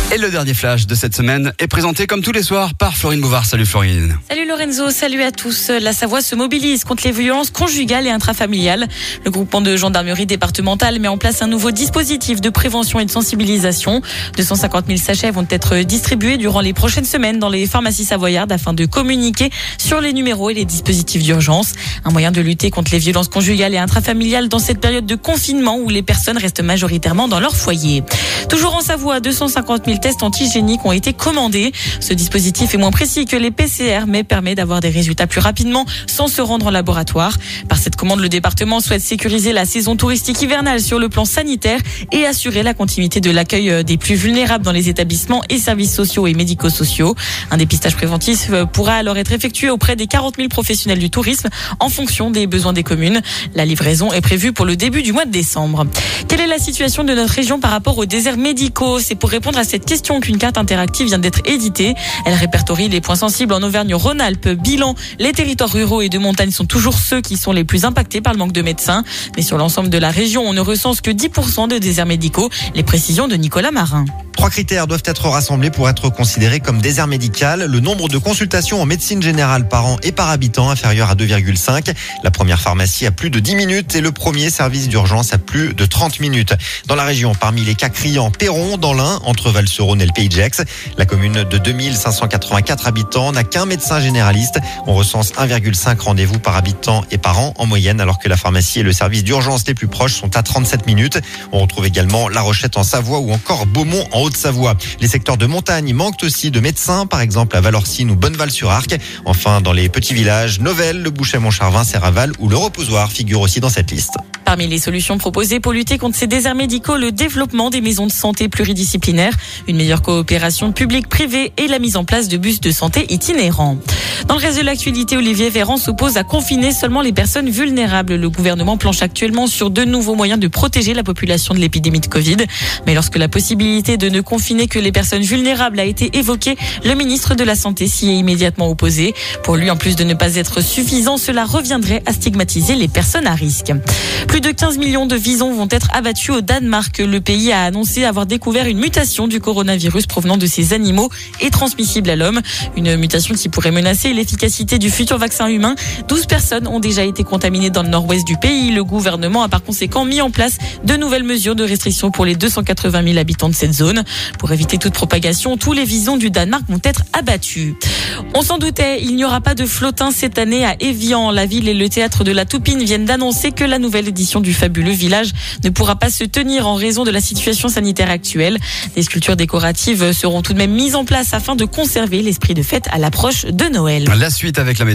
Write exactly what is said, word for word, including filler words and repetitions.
Et le dernier flash de cette semaine est présenté comme tous les soirs par Florine Bouvard. Salut Florine. Salut Lorenzo, salut à tous. La Savoie se mobilise contre les violences conjugales et intrafamiliales. Le groupement de gendarmerie départementale met en place un nouveau dispositif de prévention et de sensibilisation. deux cent cinquante mille sachets vont être distribués durant les prochaines semaines dans les pharmacies savoyardes afin de communiquer sur les numéros et les dispositifs d'urgence. Un moyen de lutter contre les violences conjugales et intrafamiliales dans cette période de confinement où les personnes restent majoritairement dans leur foyer. Toujours en Savoie, deux cent cinquante mille tests antigéniques ont été commandés. Ce dispositif est moins précis que les P C R, mais permet d'avoir des résultats plus rapidement sans se rendre en laboratoire. Par cette commande, le département souhaite sécuriser la saison touristique hivernale sur le plan sanitaire et assurer la continuité de l'accueil des plus vulnérables dans les établissements et services sociaux et médico-sociaux. Un dépistage préventif pourra alors être effectué auprès des quarante mille professionnels du tourisme en fonction des besoins des communes. La livraison est prévue pour le début du mois de décembre. Quelle est la situation de notre région par rapport aux déserts médicaux? C'est pour répondre à cette question qu'une carte interactive vient d'être éditée. Elle répertorie les points sensibles en Auvergne-Rhône-Alpes. Bilan, les territoires ruraux et de montagne sont toujours ceux qui sont les plus impactés par le manque de médecins. Mais sur l'ensemble de la région, on ne recense que dix pour cent de déserts médicaux. Les précisions de Nicolas Marin. Trois critères doivent être rassemblés pour être considérés comme désert médical. Le nombre de consultations en médecine générale par an et par habitant inférieur à deux virgule cinq. La première pharmacie à plus de dix minutes et le premier service d'urgence à plus de trente minutes. Dans la région, parmi les cas criants, Perron, dans l'Ain, entre Val-sur-Rhône et le Pays de Gex. La commune de deux mille cinq cent quatre-vingt-quatre habitants n'a qu'un médecin généraliste. On recense un virgule cinq rendez-vous par habitant et par an en moyenne, alors que la pharmacie et le service d'urgence les plus proches sont à trente-sept minutes. On retrouve également La Rochette en Savoie ou encore Beaumont en Haute-Savoie. Les secteurs de montagne manquent aussi de médecins, par exemple à Valorcine ou Bonneval-sur-Arc. Enfin, dans les petits villages, Novelle, le Bouchet-Montcharvin, Serraval ou le Reposoir figurent aussi dans cette liste. Parmi les solutions proposées pour lutter contre ces déserts médicaux, le développement des maisons de santé pluridisciplinaires, une meilleure coopération publique-privée et la mise en place de bus de santé itinérants. Dans le reste de l'actualité, Olivier Véran s'oppose à confiner seulement les personnes vulnérables. Le gouvernement planche actuellement sur de nouveaux moyens de protéger la population de l'épidémie de Covid. Mais lorsque la possibilité de ne confiner que les personnes vulnérables a été évoquée, le ministre de la Santé s'y est immédiatement opposé. Pour lui, en plus de ne pas être suffisant, cela reviendrait à stigmatiser les personnes à risque. Plus de quinze millions de visons vont être abattus au Danemark. Le pays a annoncé avoir découvert une mutation du coronavirus provenant de ces animaux et transmissible à l'homme. Une mutation qui pourrait menacer l'efficacité du futur vaccin humain. douze personnes ont déjà été contaminées dans le nord-ouest du pays. Le gouvernement a par conséquent mis en place de nouvelles mesures de restriction pour les deux cent quatre-vingt mille habitants de cette zone. Pour éviter toute propagation, tous les visons du Danemark vont être abattus. On s'en doutait, il n'y aura pas de flottin cette année à Évian. La ville et le théâtre de la Toupine viennent d'annoncer que la nouvelle édition du fabuleux village ne pourra pas se tenir en raison de la situation sanitaire actuelle. Des sculptures décoratives seront tout de même mises en place afin de conserver l'esprit de fête à l'approche de Noël. La suite avec la météo.